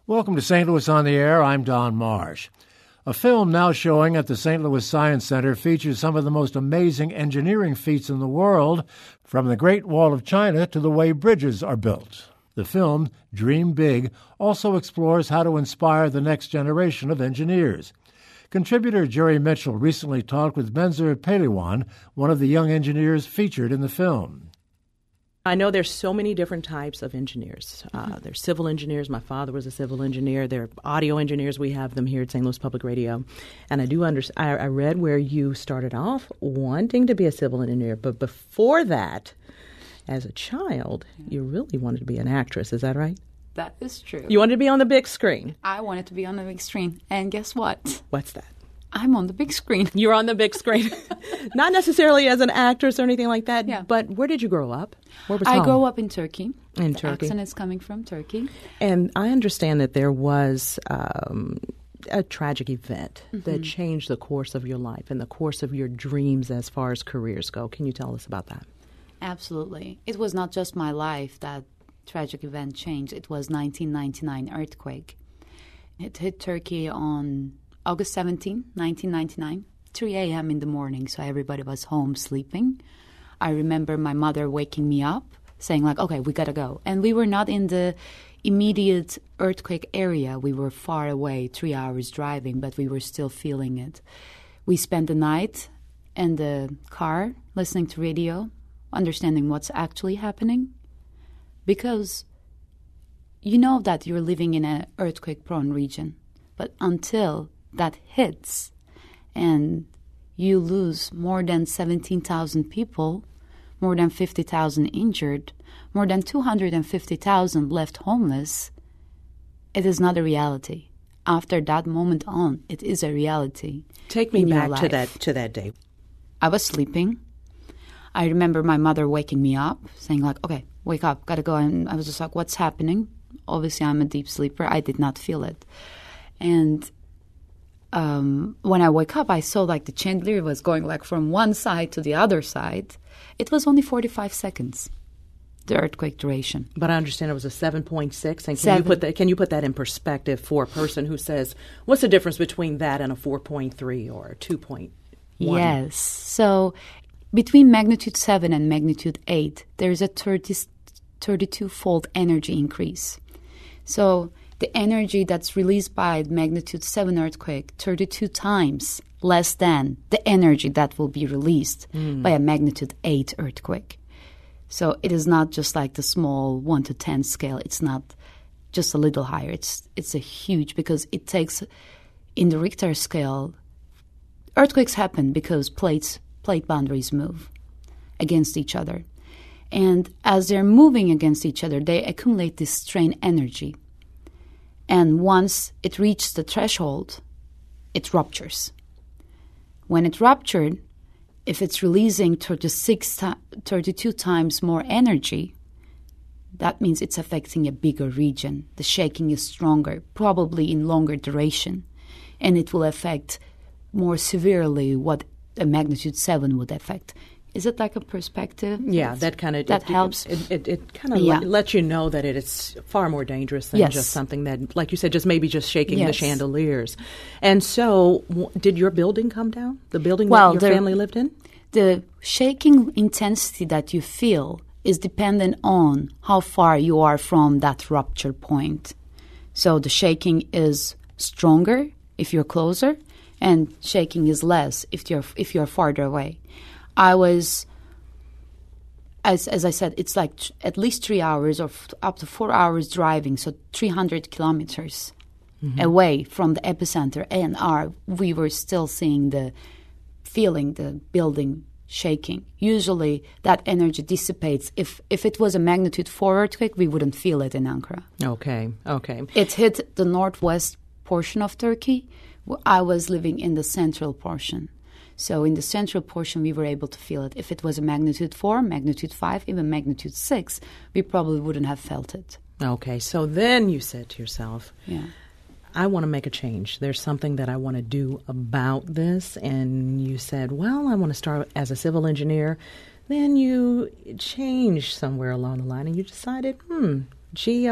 Welcome to St. Louis on the Air. I'm Don Marsh. A film now showing at the St. Louis Science Center features some of the most amazing engineering feats in the world, from the Great Wall of China to the way bridges are built. The film, Dream Big, also explores how to inspire the next generation of engineers. Contributor Jerry Mitchell recently talked with Benzer Pehliwan, one of the young engineers featured in the film. I know there's so many different types of engineers. There's civil engineers. My father was a civil engineer. There are audio engineers. We have them here at St. Louis Public Radio. And I do understand. I read where you started off wanting to be a civil engineer, but before that, as a child, you really wanted to be an actress. Is that right? That is true. You wanted to be on the big screen. I wanted to be on the big screen. And guess what? What's that? I'm on the big screen. You're on the big screen. Not necessarily as an actress or anything like that, Yeah. But where did you grow up? Where was I home? grew up in Turkey. In The Turkey. accent is coming from Turkey. And I understand that there was a tragic event that changed the course of your life and the course of your dreams as far as careers go. Can you tell us about that? Absolutely. It was not just my life that tragic event changed. It was 1999 earthquake. It hit Turkey on August 17, 1999, 3 a.m. in the morning, so everybody was home sleeping. I remember my mother waking me up, saying like, okay, we gotta go. And we were not in the immediate earthquake area. We were far away, 3 hours driving, but we were still feeling it. We spent the night in the car, listening to radio, understanding what's actually happening. Because you know that you're living in an earthquake-prone region, but until that hits and you lose more than 17,000 people, more than 50,000 injured, more than 250,000 left homeless, it is not a reality. After that moment on, it is a reality. Take me in your back life. to that day. I was sleeping. I remember my mother waking me up, saying like, okay, wake up, gotta go. And I was just like, what's happening? Obviously, I'm a deep sleeper. I did not feel it. And when I woke up, I saw like the chandelier was going like from one side to the other side. It was only 45 seconds, the earthquake duration. But I understand it was a 7.6. And Seven. can you put that in perspective for a person who says, what's the difference between that and a 4.3 or a 2.1? Yes. So between magnitude 7 and magnitude 8, there's a 32-fold energy increase. So the energy that's released by magnitude 7 earthquake, 32 times less than the energy that will be released by a magnitude 8 earthquake. So it is not just like the small 1 to 10 scale. It's not just a little higher. It's a huge, because it takes, in the Richter scale, earthquakes happen because plate boundaries move against each other. And as they're moving against each other, they accumulate this strain energy. And once it reaches the threshold, it ruptures. When it ruptured, if it's releasing 32 times more energy, that means it's affecting a bigger region. The shaking is stronger, probably in longer duration, and it will affect more severely what a magnitude 7 would affect. Is it like a perspective? Yeah, that kind of helps. It kind of Yeah. lets you know that it's far more dangerous than Yes. just something that, like you said, just maybe just shaking the Yes. chandeliers. And so, did your building come down? The building Well, that your family lived in? The shaking intensity that you feel is dependent on how far you are from that rupture point. So the shaking is stronger if you're closer, and shaking is less if you're farther away. I was, as I said, it's like at least 3 hours or up to 4 hours driving, so 300 kilometers away from the epicenter, and we were still feeling the building shaking. Usually that energy dissipates. If it was a magnitude 4 earthquake, we wouldn't feel it in Ankara. Okay. It hit the northwest portion of Turkey. I was living in the central portion. So in the central portion, we were able to feel it. If it was a magnitude 4, magnitude 5, even magnitude 6, we probably wouldn't have felt it. Okay, so then you said to yourself, Yeah. I want to make a change. There's something that I want to do about this. And you said, well, I want to start as a civil engineer. Then you changed somewhere along the line and you decided,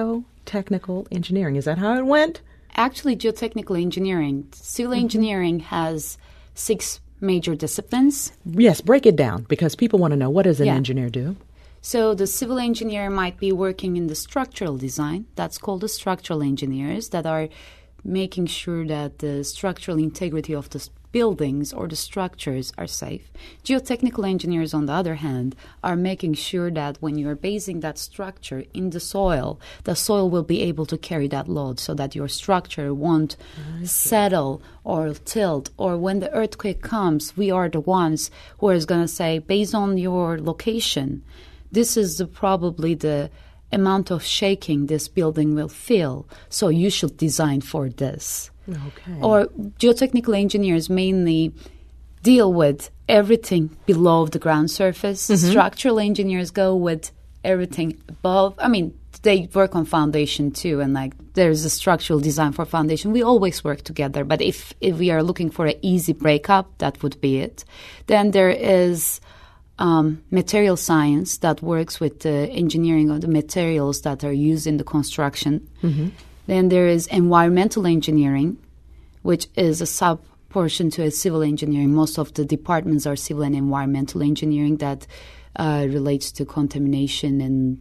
geotechnical engineering. Is that how it went? Actually, geotechnical engineering, civil engineering has 6 major disciplines. Yes, break it down because people want to know, what does an engineer do? So the civil engineer might be working in the structural design. That's called the structural engineers that are making sure that the structural integrity of the buildings or the structures are safe. Geotechnical engineers, on the other hand, are making sure that when you're basing that structure in the soil will be able to carry that load so that your structure won't settle or tilt. Or when the earthquake comes, we are the ones who are going to say, based on your location, this is probably the amount of shaking this building will feel, so you should design for this. Okay. Or geotechnical engineers mainly deal with everything below the ground surface. Structural engineers go with everything above. I mean, they work on foundation too, and like there's a structural design for foundation. We always work together, but if we are looking for an easy breakup, that would be it. Then there is material science that works with the engineering of the materials that are used in the construction. Then there is environmental engineering, which is a sub-portion to a civil engineering. Most of the departments are civil and environmental engineering that relates to contamination, and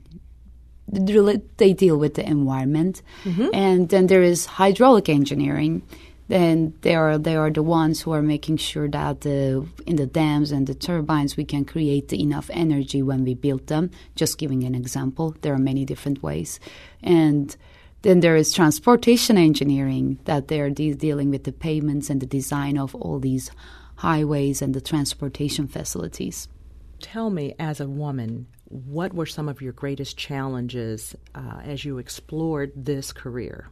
they deal with the environment. And then there is hydraulic engineering. Then they are the ones who are making sure that in the dams and the turbines we can create enough energy when we build them. Just giving an example, there are many different ways. And then there is transportation engineering, that they are dealing with the pavements and the design of all these highways and the transportation facilities. Tell me, as a woman, what were some of your greatest challenges as you explored this career?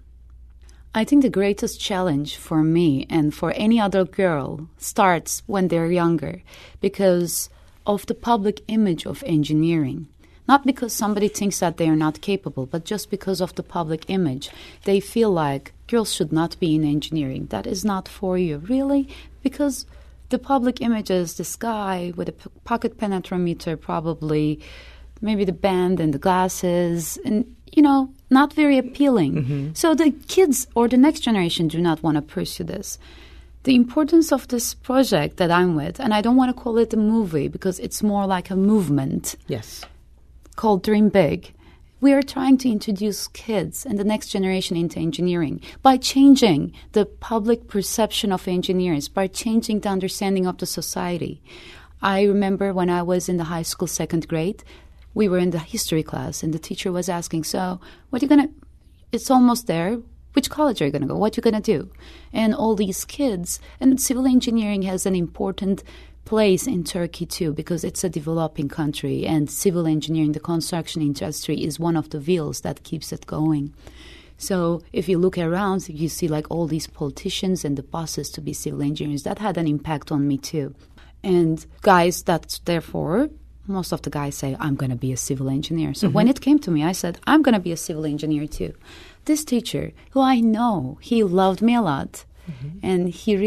I think the greatest challenge for me and for any other girl starts when they're younger because of the public image of engineering. Not because somebody thinks that they are not capable, but just because of the public image. They feel like girls should not be in engineering. That is not for you. Really? Because the public image is this guy with a pocket penetrometer, probably, maybe the band and the glasses, and, not very appealing. So the kids or the next generation do not want to pursue this. The importance of this project that I'm with, and I don't want to call it a movie because it's more like a movement. Yes. Called Dream Big. We are trying to introduce kids and the next generation into engineering by changing the public perception of engineers, by changing the understanding of the society. I remember when I was in the high school 2nd grade, we were in the history class and the teacher was asking, so what are you going to, it's almost there, which college are you going to go, what are you going to do? And all these kids, and civil engineering has an important place in Turkey too, because it's a developing country, and civil engineering, the construction industry, is one of the wheels that keeps it going. So if you look around, you see like all these politicians and the bosses to be civil engineers. That had an impact on me too. And guys, that's therefore, most of the guys say, I'm going to be a civil engineer. So when it came to me, I said, I'm going to be a civil engineer too. This teacher, who I know, he loved me a lot, and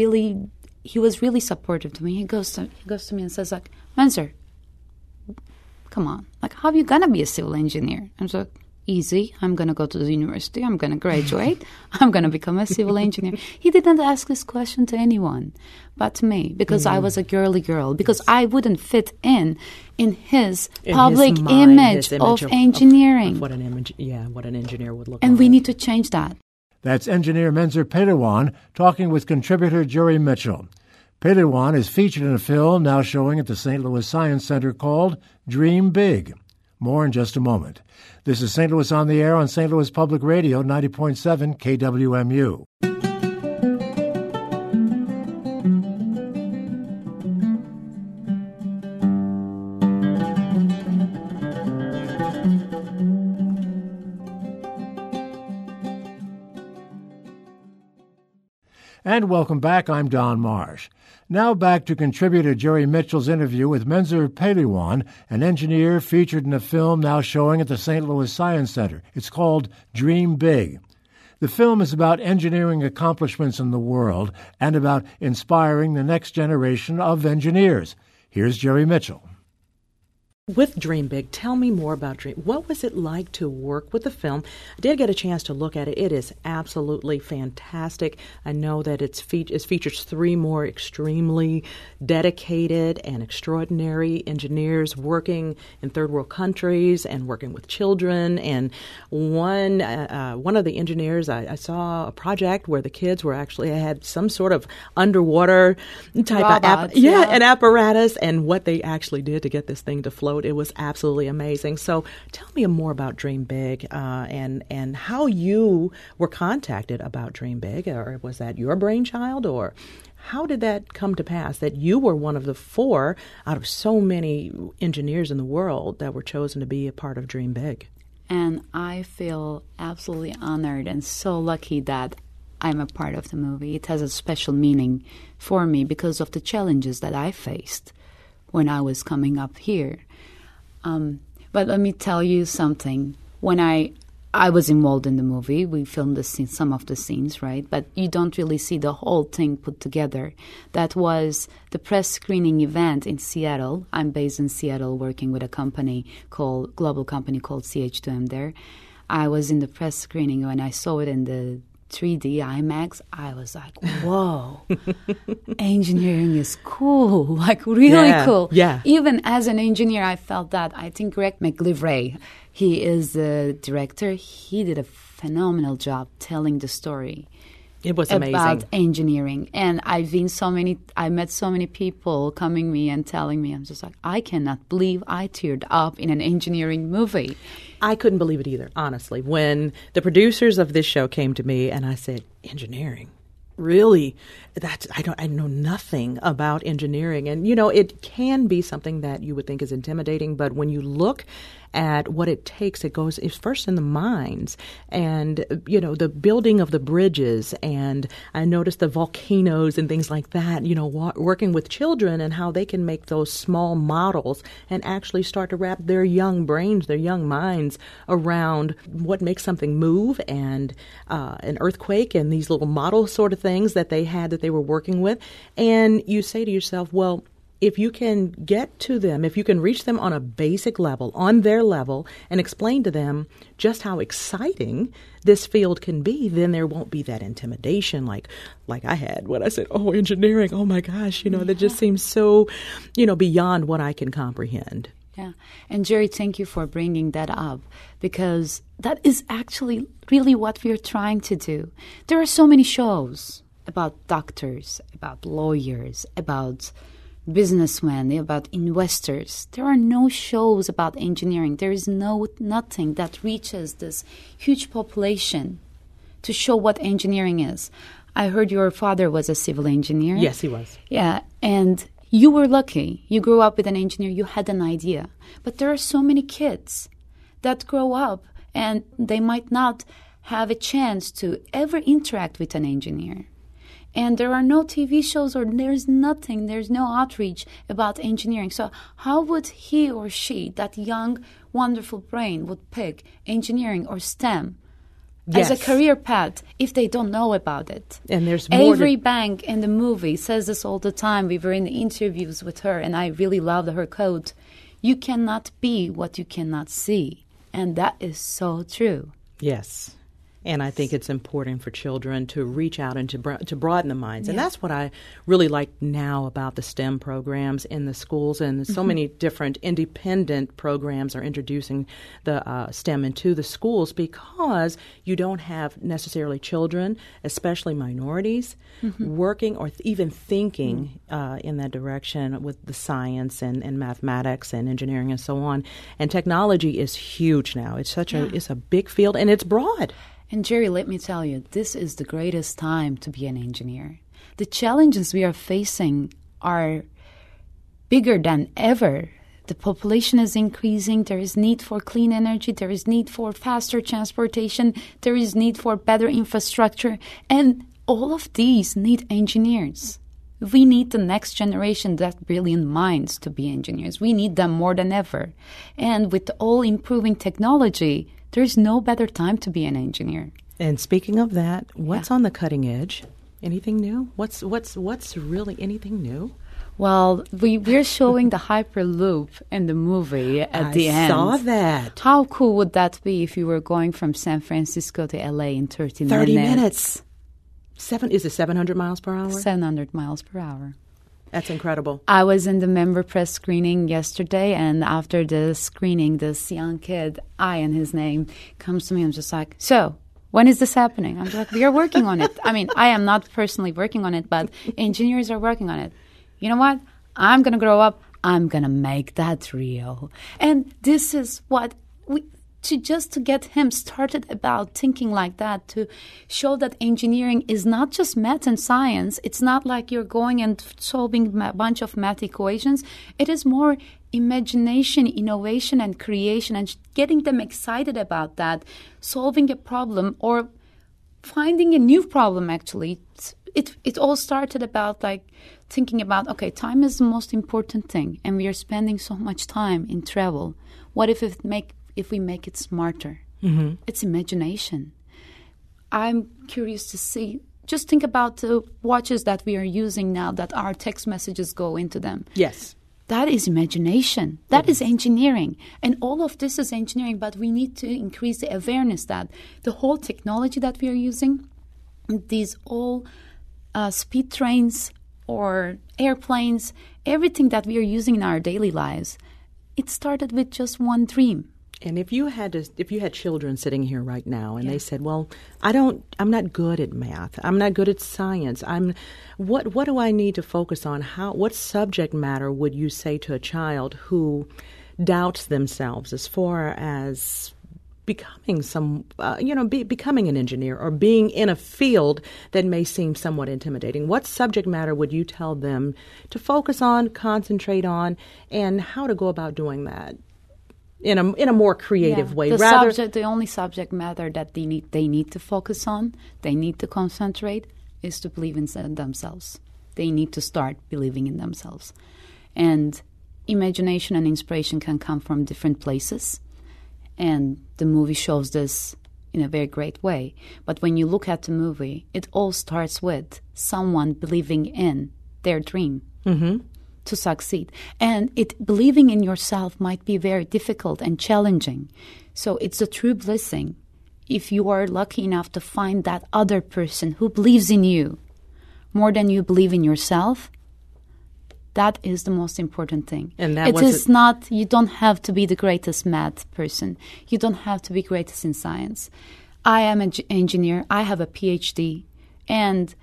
he was really supportive to me. He goes to me and says, like, Menzer, come on. Like, how are you going to be a civil engineer? I'm like, easy. I'm going to go to the university. I'm going to graduate. I'm going to become a civil engineer. He didn't ask this question to anyone but to me because I was a girly girl, because I wouldn't fit in his public image of engineering. Of what an engineer would look like. And we need to change that. That's engineer Menzer Pehliwan talking with contributor Jerry Mitchell. Pehliwan is featured in a film now showing at the St. Louis Science Center called Dream Big. More in just a moment. This is St. Louis on the Air on St. Louis Public Radio, 90.7 KWMU. And welcome back. I'm Don Marsh. Now back to contributor Jerry Mitchell's interview with Menzer Pehliwan, an engineer featured in a film now showing at the St. Louis Science Center. It's called Dream Big. The film is about engineering accomplishments in the world and about inspiring the next generation of engineers. Here's Jerry Mitchell. With Dream Big, tell me more about Dream. What was it like to work with the film? I did get a chance to look at it. It is absolutely fantastic. I know that it features 3 more extremely dedicated and extraordinary engineers working in third world countries and working with children. And one of the engineers, I saw a project where the kids were actually had some sort of underwater type Robots, of an apparatus, and what they actually did to get this thing to float. It was absolutely amazing. So tell me more about Dream Big and how you were contacted about Dream Big. Or was that your brainchild, or how did that come to pass that you were one of the 4 out of so many engineers in the world that were chosen to be a part of Dream Big? And I feel absolutely honored and so lucky that I'm a part of the movie. It has a special meaning for me because of the challenges that I faced when I was coming up here. But let me tell you something. When I was involved in the movie, we filmed some of the scenes, right? But you don't really see the whole thing put together. That was the press screening event in Seattle. I'm based in Seattle working with a global company called CH2M there. I was in the press screening. When I saw it in the 3D IMAX, I was like, whoa, engineering is cool, like really cool. Yeah. Even as an engineer, I felt that. I think Greg McGillivray, he is the director, he did a phenomenal job telling the story. It was amazing. About engineering. And I met so many people coming me and telling me, I'm just like, I cannot believe I teared up in an engineering movie. I couldn't believe it either, honestly. When the producers of this show came to me and I said, engineering? Really? I know nothing about engineering. And, it can be something that you would think is intimidating, but when you look at what it takes, it's first in the mines and, the building of the bridges. And I noticed the volcanoes and things like that, working with children and how they can make those small models and actually start to wrap their young brains, their young minds around what makes something move, and an earthquake and these little model sort of things that they were working with. And you say to yourself, well, if you can get to them, if you can reach them on a basic level, on their level, and explain to them just how exciting this field can be, then there won't be that intimidation like I had when I said, oh, engineering, oh my gosh, that just seems so, beyond what I can comprehend. Yeah. And Jerry, thank you for bringing that up, because that is actually really what we're trying to do. There are so many shows about doctors, about lawyers, about businessmen, about investors. There are no shows about engineering. There is nothing that reaches this huge population to show what engineering is. I heard your father was a civil engineer. Yes, he was. Yeah, and you were lucky. You grew up with an engineer. You had an idea. But there are so many kids that grow up and they might not have a chance to ever interact with an engineer. And there are no TV shows, or there's nothing, there's no outreach about engineering. So how would he or she, that young, wonderful brain, would pick engineering or STEM as a career path if they don't know about it? And there's more. Avery Bank in the movie says this all the time. We were in the interviews with her, and I really loved her quote. You cannot be what you cannot see. And that is so true. Yes. And I think it's important for children to reach out and to broaden the minds. And that's what I really like now about the STEM programs in the schools. And so many different independent programs are introducing the STEM into the schools, because you don't have necessarily children, especially minorities, working or even thinking in that direction with the science and mathematics and engineering and so on. And technology is huge now. It's it's a big field, and it's broad. And Jerry, let me tell you, this is the greatest time to be an engineer. The challenges we are facing are bigger than ever. The population is increasing. There is need for clean energy. There is need for faster transportation. There is need for better infrastructure. And all of these need engineers. We need the next generation, that brilliant minds, to be engineers. We need them more than ever. And with all improving technology, there's no better time to be an engineer. And speaking of that, what's on the cutting edge? Anything new? What's really anything new? Well, we're showing the Hyperloop in the movie at the end. I saw that. How cool would that be if you were going from San Francisco to LA in 30 minutes? 30 minutes. Is it 700 miles per hour? 700 miles per hour. That's incredible. I was in the member press screening yesterday, and after the screening, this young kid, Ian, his name, comes to me and just like, so, when is this happening? I'm like, we are working on it. I mean, I am not personally working on it, but engineers are working on it. You know what? I'm going to grow up. I'm going to make that real. And this is what to get him started about thinking like that, to show that engineering is not just math and science. It's not like you're going and solving a bunch of math equations. It is more imagination, innovation, and creation, and getting them excited about that, solving a problem or finding a new problem, actually. It all started about like thinking about, okay, time is the most important thing, and we are spending so much time in travel. What if we make it smarter? Mm-hmm. It's imagination. I'm curious to see. Just think about the watches that we are using now that our text messages go into them. Yes. That is imagination. That is engineering. And all of this is engineering, but we need to increase the awareness that the whole technology that we are using, these all speed trains or airplanes, everything that we are using in our daily lives, it started with just one dream. And if you had children sitting here right now and they said, "Well, I'm not good at math. I'm not good at science. What do I need to focus on? What subject matter would you say to a child who doubts themselves as far as becoming becoming an engineer or being in a field that may seem somewhat intimidating? What subject matter would you tell them to focus on, concentrate on, and how to go about doing that in a more creative way? The only subject matter that they need to focus on, they need to concentrate, is to believe in themselves. They need to start believing in themselves. And imagination and inspiration can come from different places. And the movie shows this in a very great way. But when you look at the movie, it all starts with someone believing in their dream to succeed. And believing in yourself might be very difficult and challenging. So it's a true blessing if you are lucky enough to find that other person who believes in you more than you believe in yourself. That is the most important thing. And you don't have to be the greatest math person. You don't have to be greatest in science. I am an engineer. I have a PhD. And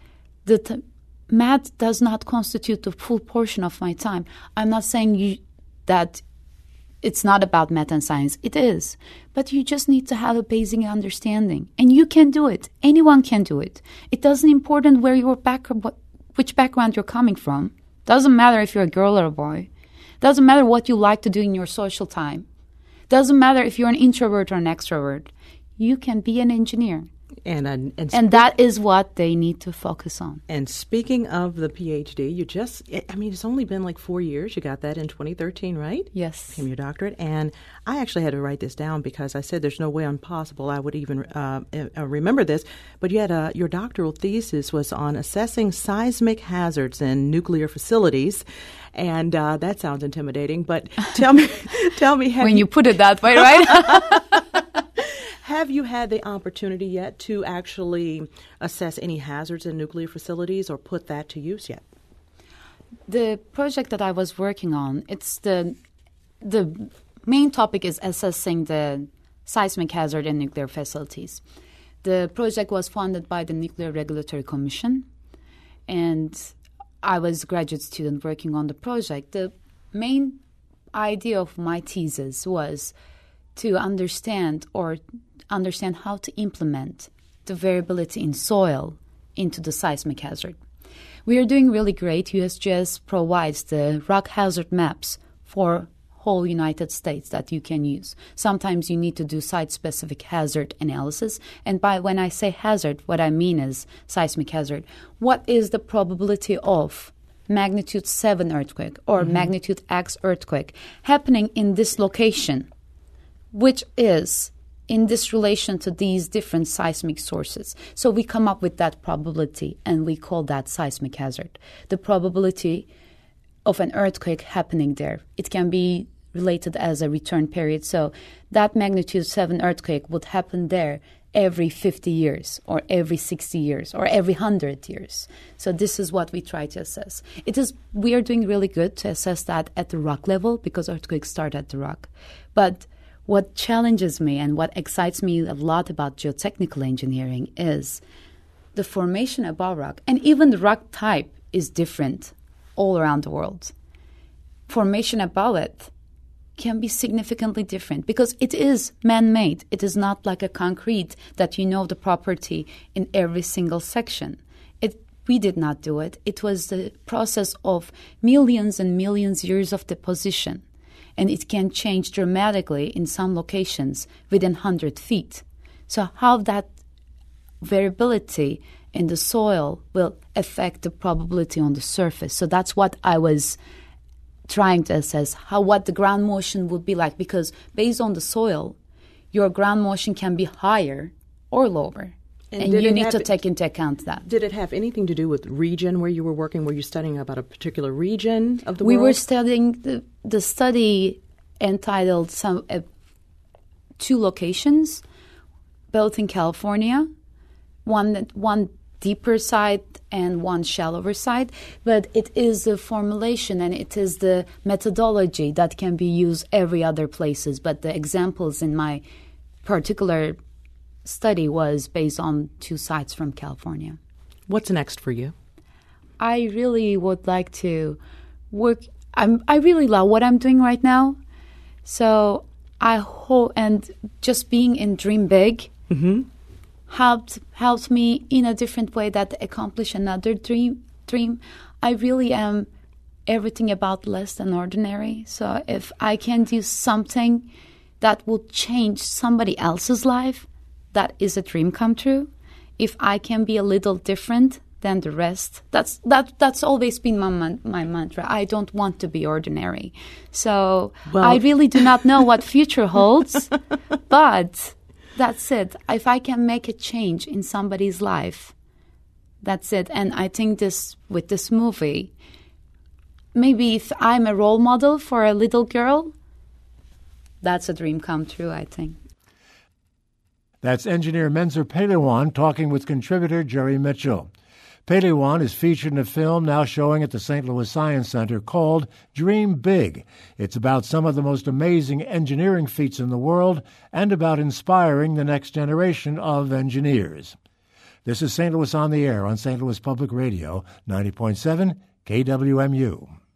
math does not constitute the full portion of my time. I'm not saying that it's not about math and science. It is. But you just need to have a basic understanding. And you can do it. Anyone can do it. It doesn't important where which background you're coming from. Doesn't matter if you're a girl or a boy. Doesn't matter what you like to do in your social time. Doesn't matter if you're an introvert or an extrovert. You can be an engineer. And that is what they need to focus on. And speaking of the PhD, it's only been like 4 years. You got that in 2013, right? Yes. Became your doctorate. And I actually had to write this down because I said there's no way possible I would even remember this. But you had your doctoral thesis was on assessing seismic hazards in nuclear facilities. And that sounds intimidating. But tell me. When you put it that way, right? Have you had the opportunity yet to actually assess any hazards in nuclear facilities or put that to use yet? The project that I was working on, it's the main topic is assessing the seismic hazard in nuclear facilities. The project was funded by the Nuclear Regulatory Commission, and I was a graduate student working on the project. The main idea of my thesis was to understand how to implement the variability in soil into the seismic hazard. We are doing really great. USGS provides the rock hazard maps for whole United States that you can use. Sometimes you need to do site-specific hazard analysis. And when I say hazard, what I mean is seismic hazard. What is the probability of magnitude 7 earthquake or magnitude X earthquake happening in this location, which is in this relation to these different seismic sources? So we come up with that probability, and we call that seismic hazard. The probability of an earthquake happening there. It can be related as a return period. So that magnitude 7 earthquake would happen there every 50 years or every 60 years or every 100 years. So this is what we try to assess. We are doing really good to assess that at the rock level because earthquakes start at the rock. But what challenges me and what excites me a lot about geotechnical engineering is the formation above rock. And even the rock type is different all around the world. Formation above it can be significantly different because it is man-made. It is not like a concrete that you know the property in every single section. We did not do it. It was the process of millions and millions years of deposition. And it can change dramatically in some locations within 100 feet. So how that variability in the soil will affect the probability on the surface. So that's what I was trying to assess, what the ground motion would be like, because based on the soil, your ground motion can be higher or lower. And you need to take into account that. Did it have anything to do with region where you were working? Were you studying about a particular region of the world? We were studying the study entitled 2 locations, both in California, one deeper side and one shallower side. But it is the formulation and it is the methodology that can be used every other places. But the examples in my particular study was based on 2 sites from California. What's next for you? I really would like to work. I really love what I'm doing right now. So I hope, and just being in Dream Big helped me in a different way that accomplish another dream. I really am everything about less than ordinary. So if I can do something that will change somebody else's life, that is a dream come true. If I can be a little different than the rest, that's always been my mantra. I don't want to be ordinary. So I really do not know what future holds, but that's it. If I can make a change in somebody's life, that's it. And I think with this movie, maybe if I'm a role model for a little girl, that's a dream come true, I think. That's engineer Menzer Pehliwan talking with contributor Jerry Mitchell. Pehliwan is featured in a film now showing at the St. Louis Science Center called Dream Big. It's about some of the most amazing engineering feats in the world and about inspiring the next generation of engineers. This is St. Louis on the Air on St. Louis Public Radio, 90.7 KWMU.